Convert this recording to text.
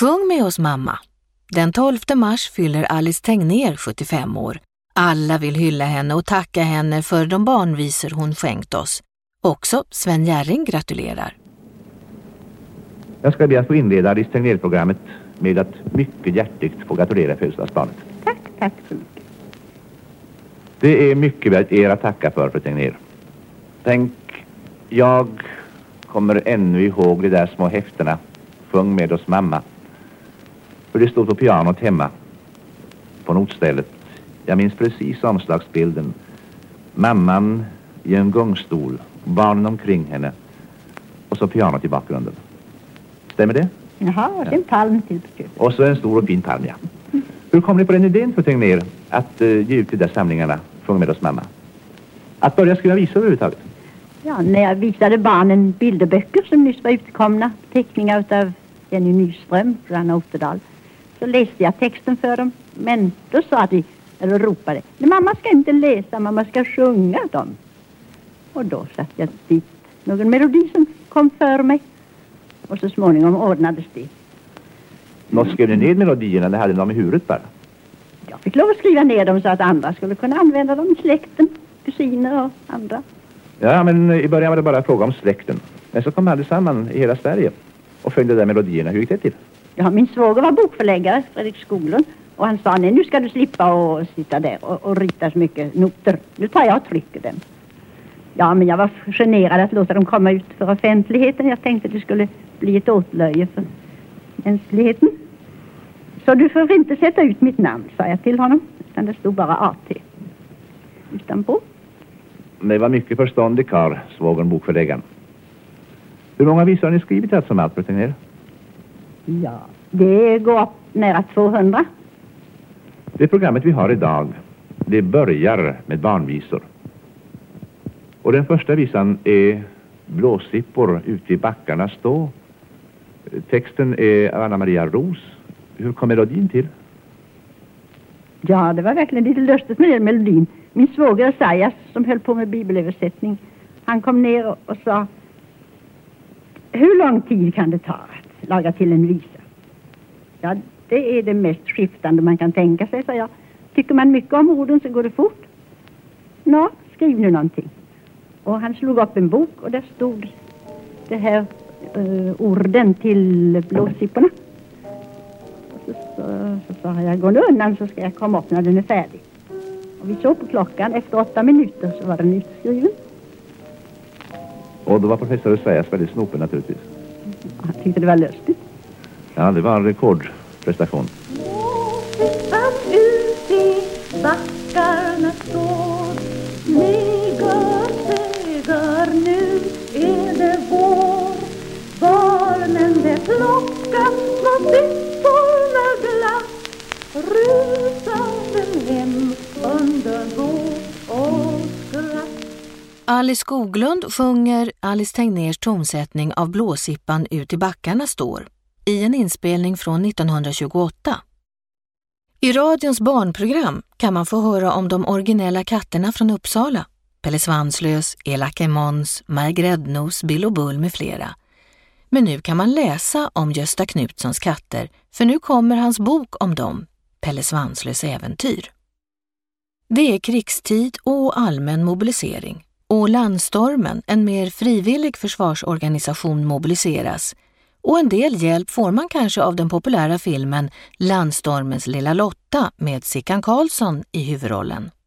Sjung med oss mamma. Den 12 mars fyller Alice Tegnér 75 år. Alla vill hylla henne och tacka henne för de barnvisor hon skänkt oss. Också Sven Jerring gratulerar. Jag ska be att få inleda Alice Tegnér-programmet med att mycket hjärtligt få gratulera födelsedagsbarnet. Tack så mycket. Det är mycket väl er att tacka för Tegnér. Tänk, jag kommer ännu ihåg de där små häftena. Sjung med oss mamma. För det stod på pianot hemma. På notstället. Jag minns precis omslagsbilden. Mamman i en gungstol. Barnen omkring henne. Och så pianot i bakgrunden. Stämmer det? Jaha, och en palm till på köpet. Och så en stor och fin palm, ja. Hur kom ni på den idén för Tegnér att ge ut de där samlingarna? Sjung med oss mamma. Att börja skriva visor överhuvudtaget? Ja, när jag visade barnen bilderböcker som nyss var utkomna, teckningar av Jenny Nyström, Anna Otterdal, så läste jag texten för dem. Men då sa de, eller ropade, men mamma ska inte läsa, mamma ska sjunga dem. Och då satt jag dit någon melodi som kom för mig. Och så småningom ordnades det. Nå, skrev ni ner melodierna eller hade ni dem i huvudet bara? Jag fick lov att skriva ner dem så att andra skulle kunna använda dem i släkten, kusiner och andra. Ja, men i början var det bara fråga om släkten. Men så kom alla samman i hela Sverige och följde de där melodierna. Hur gick det till? Ja, min svåger var bokförläggare, Fredrik Skoglund. Och han sa, nej, nu ska du slippa och sitta där och rita så mycket noter. Nu tar jag och trycker dem. Ja, men jag var generad att låta dem komma ut för offentligheten. Jag tänkte att det skulle bli ett åtlöje för mänskligheten. Så du får inte sätta ut mitt namn, sa jag till honom. Utan det stod bara AT utanpå. Det var mycket förståndig karl, svågen bokförläggaren. Hur många visor har ni skrivit allt som allt, Tegnér? Ja, det går upp nära 200. Det programmet vi har idag, det börjar med barnvisor. Och den första visan är Blåsippor ute i backarna stå. Texten är av Anna Maria Ros. Hur kom melodin till? Ja, det var verkligen lite lustigt med den melodin. Min svåger Esaias, som höll på med bibelöversättning, han kom ner och sa, hur lång tid kan det ta att laga till en visa? Ja, det är det mest skiftande man kan tänka sig, sa jag. Tycker man mycket om orden så går det fort. Nå, skriv nu någonting. Och han slog upp en bok och där stod det här orden till blåsipporna. Och så sa jag, gå nu undan så ska jag komma upp när den är färdig. Och vi såg på klockan, efter 8 minuter så var den utskriven. Och då var professor Esaias väldigt snopen naturligtvis. Han tyckte det var lustigt. Ja, det var en rekordprestation. Blåsippan ut i backarna står, seger, nu är det vår. Barnen det plockar små byttorna glatt, rusar hem under vårt och skratt. Alice Skoglund sjunger Alice Tegnérs tonsättning av Blåsippan ut i backarna står i en inspelning från 1928. I radions barnprogram kan man få höra om de originella katterna från Uppsala. Pelle Svanslös, Elake Måns, Maj Gräddnos, Bill och Bull med flera. Men nu kan man läsa om Gösta Knutssons katter, för nu kommer hans bok om dem, Pelle Svanslös äventyr. Det är krigstid och allmän mobilisering. Och Landstormen, en mer frivillig försvarsorganisation, mobiliseras. Och en del hjälp får man kanske av den populära filmen Landstormens lilla Lotta med Sickan Karlsson i huvudrollen.